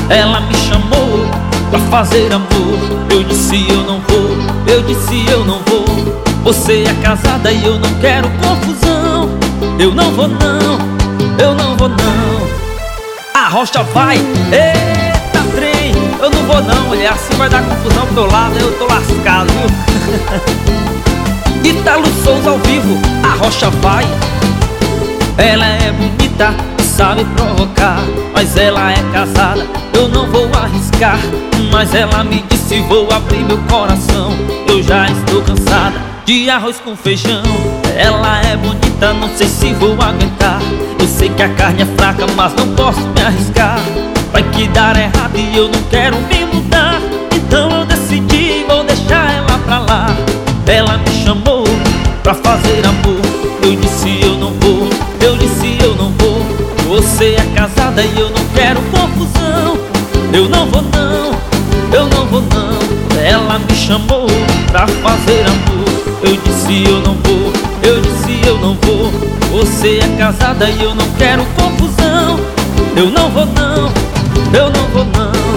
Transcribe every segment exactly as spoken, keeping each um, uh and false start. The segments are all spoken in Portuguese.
Ela me chamou pra fazer amor. Eu disse eu não vou, eu disse eu não vou. Você é casada e eu não quero confusão. Eu não vou não, eu não vou não. A rocha vai, eita trem. Eu não vou não, mulher, assim vai dar confusão pro teu lado. Eu tô lascado, viu? Ítalo Souza ao vivo, a rocha vai. Ela é bonita, sabe provocar, mas ela é casada, eu não vou arriscar. Mas ela me disse vou abrir meu coração. Eu já estou cansada de arroz com feijão. Ela é bonita, não sei se vou aguentar. Eu sei que a carne é fraca, mas não posso me arriscar. Vai que dar errado e eu não quero me mudar. Então eu decidi, vou deixar ela pra lá. Ela me chamou pra fazer amor. Eu disse eu não vou, eu disse eu não vou. Você é casada e eu não quero confusão. Eu não vou não, eu não vou não. Ela me chamou pra fazer amor. Eu disse eu não vou, eu disse eu não vou. Você é casada e eu não quero confusão. Eu não vou não, eu não vou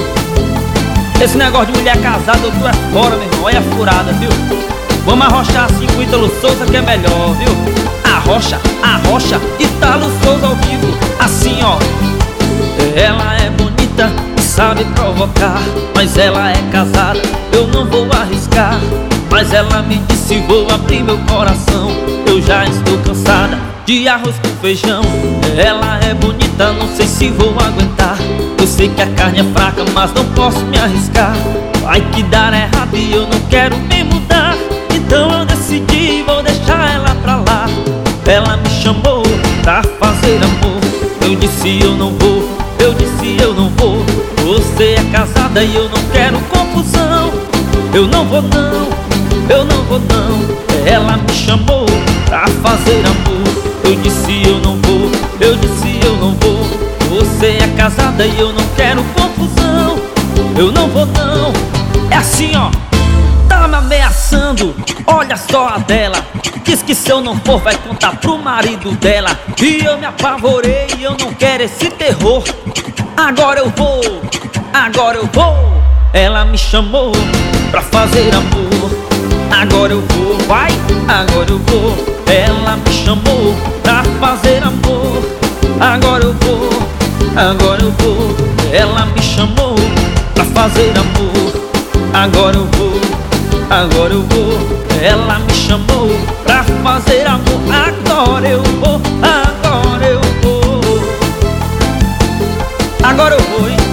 não. Esse negócio de mulher casada eu tô é fora, meu irmão, é furada, viu? Vamos arrochar assim com o Ítalo Souza que é melhor, viu? Arrocha, arrocha, Ítalo Souza ao vivo, assim ó. Ela é bonita e sabe provocar, mas ela é casada, eu não vou arriscar. Mas ela me disse vou abrir meu coração. Eu já estou cansada de arroz com feijão. Ela é bonita, não sei se vou aguentar. Eu sei que a carne é fraca, mas não posso me arriscar. Vai que dar errado e eu não quero me mudar. Então eu decidi, vou deixar ela pra lá. Ela me chamou pra fazer amor. Eu disse eu não vou, eu disse eu não vou. Você é casada e eu não quero confusão. Eu não vou não, eu não vou não. Ela me chamou pra fazer amor. Eu disse eu não vou, eu disse eu não vou. Você é casada e eu não quero confusão. Eu não vou não. É assim ó. Tá me ameaçando, olha só a dela. Diz que se eu não for vai contar pro marido dela. E eu me apavorei e eu não quero esse terror. Agora eu vou, agora eu vou. Ela me chamou pra fazer amor. Agora eu vou, vai, agora eu vou. Ela me chamou pra fazer amor. Agora eu vou, agora eu vou. Ela me chamou pra fazer amor. Agora eu vou, agora eu vou. Ela me chamou pra fazer amor. Agora eu vou, agora eu vou. Agora eu vou, hein?